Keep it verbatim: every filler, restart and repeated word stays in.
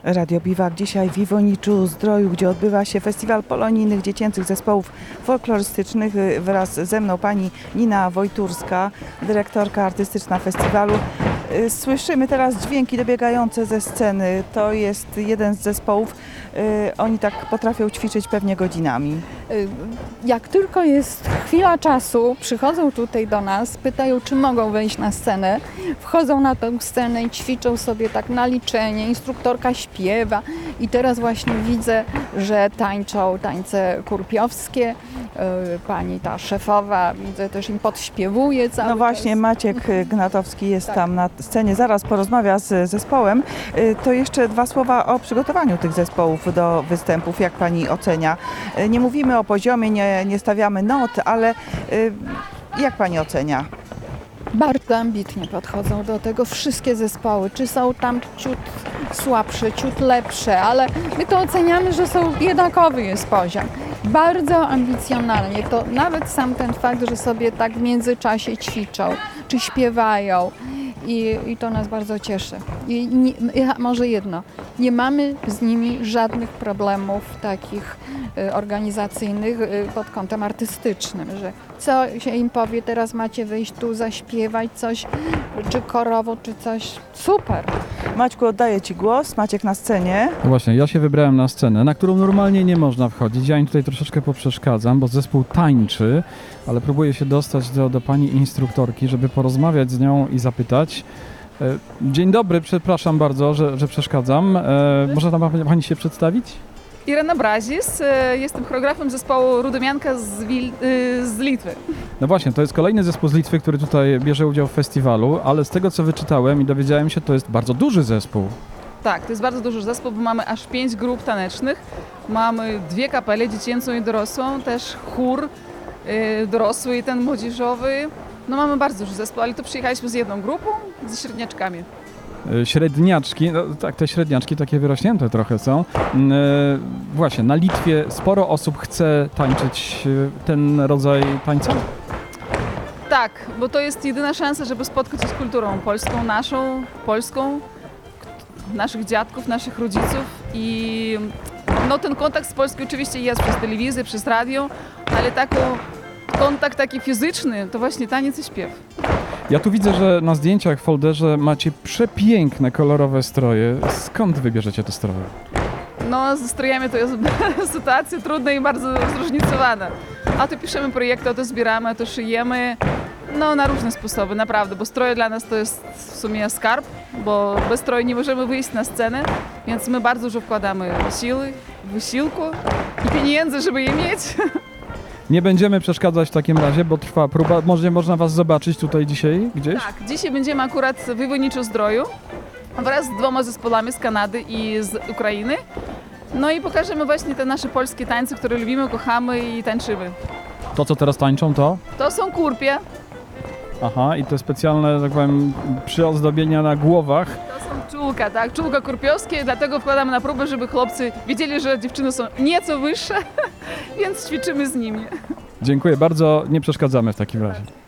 Radio Biwak dzisiaj w Iwoniczu Zdroju, gdzie odbywa się festiwal polonijnych dziecięcych zespołów folklorystycznych. Wraz ze mną pani Nina Wojturska, dyrektorka artystyczna festiwalu. Słyszymy teraz dźwięki dobiegające ze sceny. To jest jeden z zespołów. Oni tak potrafią ćwiczyć pewnie godzinami. Jak tylko jest chwila czasu, przychodzą tutaj do nas, pytają, czy mogą wejść na scenę. Wchodzą na tę scenę i ćwiczą sobie tak na liczenie. Instruktorka śpiewa i teraz właśnie widzę, że tańczą tańce kurpiowskie. Pani ta szefowa, widzę, też im podśpiewuje cały No właśnie, czas. Maciek Gnatowski jest Tak. tam na scenie, zaraz porozmawia z zespołem. To jeszcze dwa słowa o przygotowaniu tych zespołów do występów, jak pani ocenia. Nie mówimy o poziomie, nie, nie stawiamy not, ale jak pani ocenia? Bardzo ambitnie podchodzą do tego wszystkie zespoły, czy są tam ciut słabsze, ciut lepsze, ale my to oceniamy, że są jednakowy jest poziom. Bardzo ambicjonalnie, to nawet sam ten fakt, że sobie tak w międzyczasie ćwiczą, czy śpiewają i, i to nas bardzo cieszy. I nie, może jedno, nie mamy z nimi żadnych problemów takich y, organizacyjnych y, pod kątem artystycznym, że co się im powie, teraz macie wyjść tu, zaśpiewać coś, czy korowo, czy coś. Super! Maćku, oddaję ci głos. Maciek na scenie. No właśnie, ja się wybrałem na scenę, na którą normalnie nie można wchodzić. Ja im tutaj troszeczkę poprzeszkadzam, bo zespół tańczy, ale próbuję się dostać do, do pani instruktorki, żeby porozmawiać z nią i zapytać. E, dzień dobry, przepraszam bardzo, że, że przeszkadzam. E, może tam pani się przedstawić? Irena Brazis, jestem choreografem zespołu Rudomianka z, Wil- z Litwy. No właśnie, to jest kolejny zespół z Litwy, który tutaj bierze udział w festiwalu, ale z tego co wyczytałem i dowiedziałem się, to jest bardzo duży zespół. Tak, to jest bardzo duży zespół, bo mamy aż pięć grup tanecznych. Mamy dwie kapele, dziecięcą i dorosłą, też chór y, dorosły i ten młodzieżowy. No mamy bardzo duży zespół, ale tu przyjechaliśmy z jedną grupą, ze średniaczkami. Średniaczki, no tak, te średniaczki takie wyrośnięte trochę są. E, właśnie, na Litwie sporo osób chce tańczyć ten rodzaj tańca? Tak, bo to jest jedyna szansa, żeby spotkać się z kulturą polską, naszą, polską, naszych dziadków, naszych rodziców i no ten kontakt z Polską oczywiście jest przez telewizję, przez radio, ale taki kontakt taki fizyczny to właśnie taniec i śpiew. Ja tu widzę, że na zdjęciach w folderze macie przepiękne, kolorowe stroje. Skąd wybierzecie te stroje? No, ze strojami to jest sytuacja trudna i bardzo zróżnicowana. A to piszemy projekty, a to zbieramy, a to szyjemy. No, na różne sposoby, naprawdę, bo stroje dla nas to jest w sumie skarb, bo bez stroju nie możemy wyjść na scenę, więc my bardzo dużo wkładamy siły, wysiłku i pieniędzy, żeby je mieć. Nie będziemy przeszkadzać w takim razie, bo trwa próba. Może można was zobaczyć tutaj dzisiaj gdzieś? Tak, dzisiaj będziemy akurat w Iwoniczu Zdroju wraz z dwoma zespołami z Kanady i z Ukrainy. No i pokażemy właśnie te nasze polskie tańce, które lubimy, kochamy i tańczymy. To, co teraz tańczą, to? To są kurpie. Aha, i te specjalne, tak powiem, przyozdobienia na głowach. To są czółka, tak, czółka kurpiowskie, dlatego wkładamy na próbę, żeby chłopcy wiedzieli, że dziewczyny są nieco wyższe, więc ćwiczymy z nimi. Dziękuję bardzo, nie przeszkadzamy w takim razie.